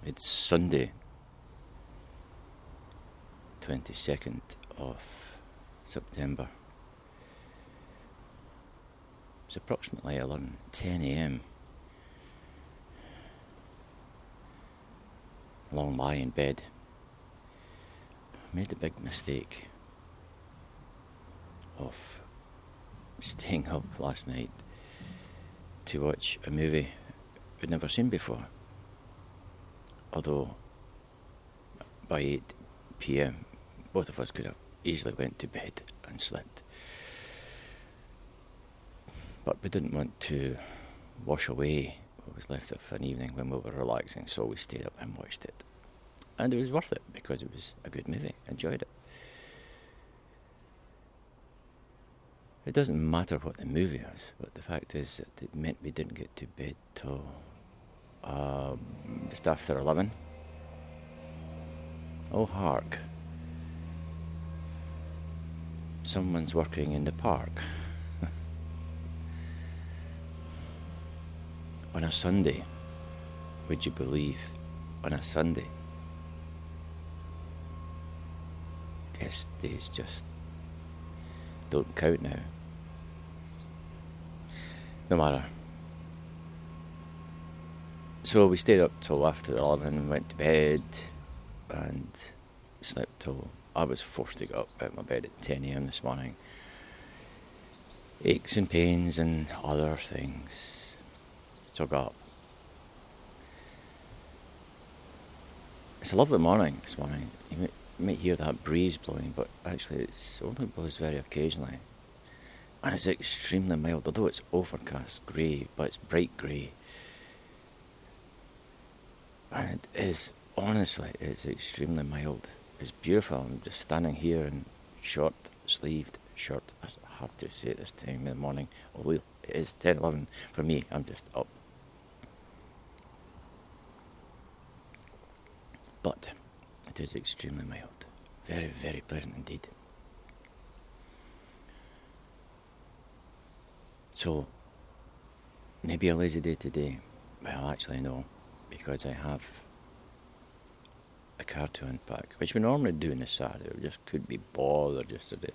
It's Sunday, 22nd of September. It's approximately 10 a.m. Long lie in bed. I made the big mistake of staying up last night to watch a movie I'd never seen before. Although by 8 p.m. both of us could have easily went to bed and slept. But we didn't want to wash away what was left of an evening when we were relaxing, so we stayed up and watched it. And it was worth it because it was a good movie. Enjoyed it. It doesn't matter what the movie is, but the fact is that it meant we didn't get to bed till just after 11. Oh, hark. Someone's working in the park. On a Sunday. Would you believe? On a Sunday. Guess days just don't count now. No matter. So we stayed up till after 11, went to bed and slept till I was forced to get up out of my bed at 10 a.m. this morning. Aches and pains and other things. So I got up. It's a lovely morning this morning. You might hear that breeze blowing, but actually it only blows very occasionally. And it's extremely mild, although it's overcast grey, but it's bright grey. And it is, honestly, it's extremely mild. It's beautiful. I'm just standing here in short-sleeved shirt. That's hard to say at this time in the morning. Although it is 10:11 for me. I'm just up. But it is extremely mild. Very, very pleasant indeed. So, maybe a lazy day today. Well, actually no, because I have a car to unpack, which we normally do on a Saturday. We just couldn't be bothered yesterday.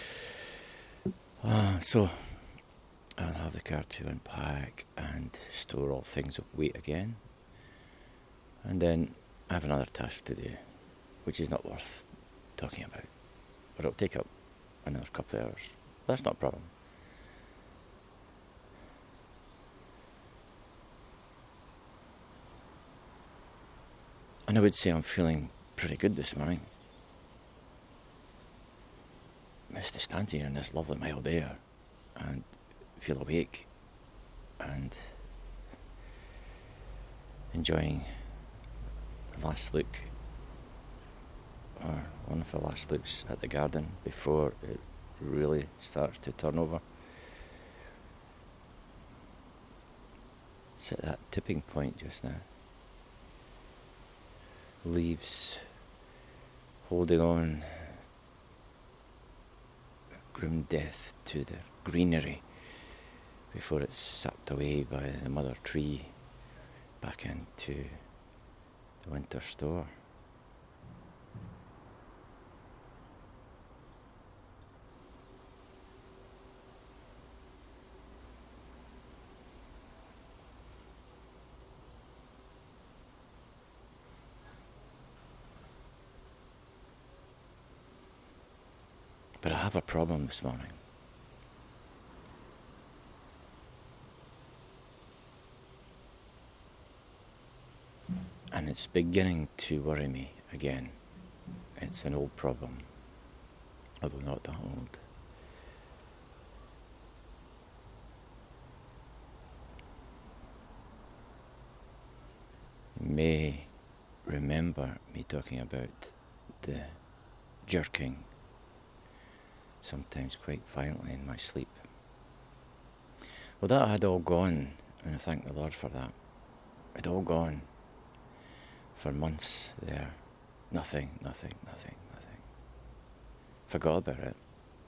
So, I'll have the car to unpack and store all things of weight again. And then I have another task to do, which is not worth talking about. But it'll take up another couple of hours. That's not a problem. And I would say I'm feeling pretty good this morning. Just to stand here in this lovely mild air and feel awake and enjoying the last look, or one of the last looks at the garden before it really starts to turn over. It's at that tipping point just now. Leaves holding on grim death to the greenery before it's sapped away by the mother tree back into the winter store. But I have a problem this morning. And it's beginning to worry me again. It's an old problem, although not that old. You may remember me talking about the jerking, sometimes quite violently in my sleep. Well, that had all gone, and I thank the Lord for that. It had all gone for months there. Nothing. Forgot about it.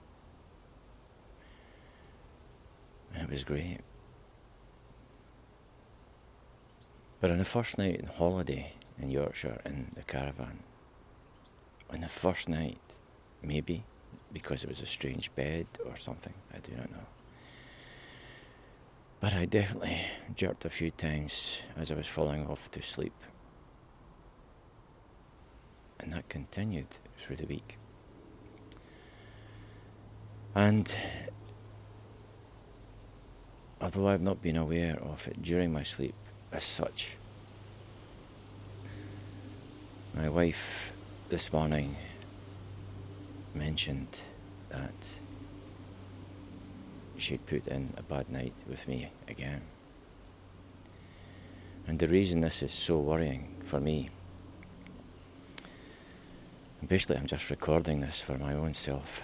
And it was great. But on the first night on holiday in Yorkshire in the caravan. On the first night, maybe because it was a strange bed or something, I do not know. But I definitely jerked a few times as I was falling off to sleep. And that continued through the week. And although I've not been aware of it during my sleep as such, my wife this morning mentioned that she'd put in a bad night with me again. And the reason this is so worrying for me, and basically I'm just recording this for my own self,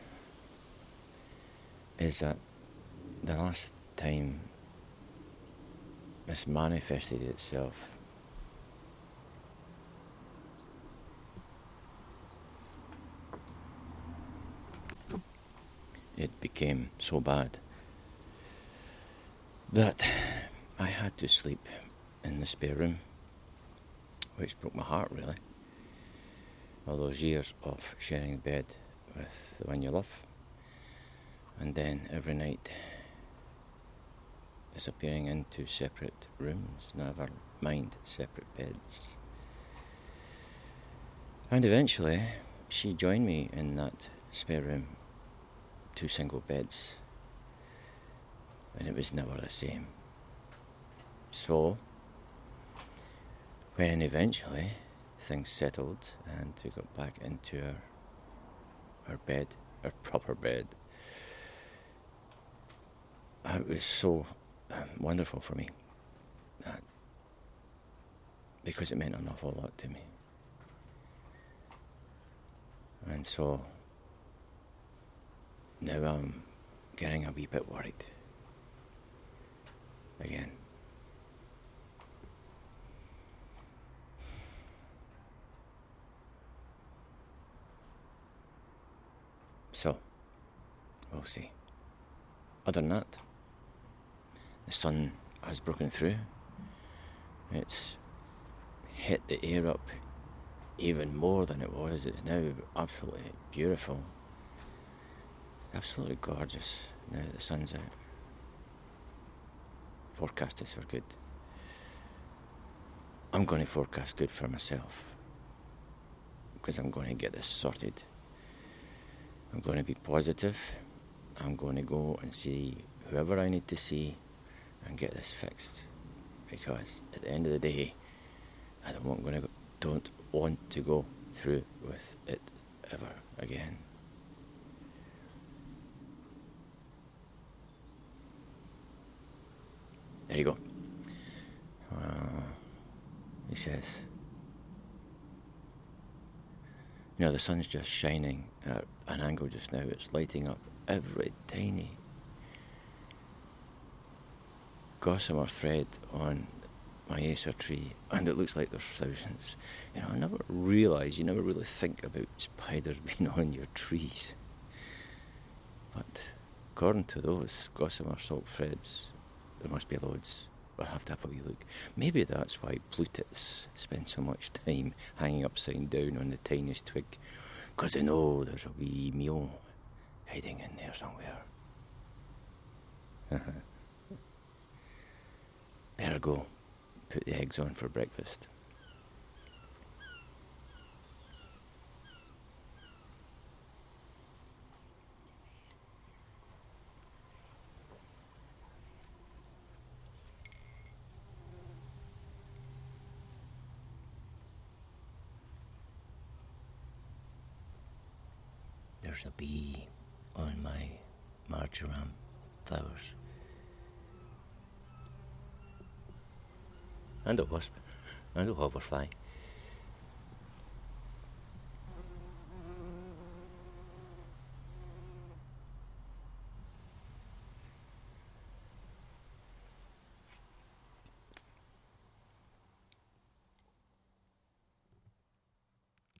is that the last time this manifested itself, it became so bad that I had to sleep in the spare room, which broke my heart really. All those years of sharing the bed with the one you love, and then every night disappearing into separate rooms, never mind separate beds. And eventually she joined me in that spare room, 2 single beds, and it was never the same. So when eventually things settled and we got back into our bed, our proper bed, it was so wonderful for me, because it meant an awful lot to me. And so now I'm getting a wee bit worried again. So, we'll see. Other than that, the sun has broken through. It's hit the air up even more than it was. It's now absolutely beautiful. Absolutely gorgeous now that the sun's out. Forecast is for good. I'm going to forecast good for myself, because I'm going to get this sorted. I'm going to be positive. I'm going to go and see whoever I need to see and get this fixed, because at the end of the day, I don't want to go through with it ever again. There you go. He says, the sun's just shining at an angle just now. It's lighting up every tiny gossamer thread on my Acer tree, and it looks like there's thousands. I never realise, you never really think about spiders being on your trees. But according to those gossamer salt threads, there must be loads. I'll have to have a wee look. Maybe that's why Plutus spend so much time hanging upside down on the tiniest twig, because they know there's a wee meal hiding in there somewhere. Better go put the eggs on for breakfast. There's a bee on my marjoram flowers. And a wasp, and a hoverfly.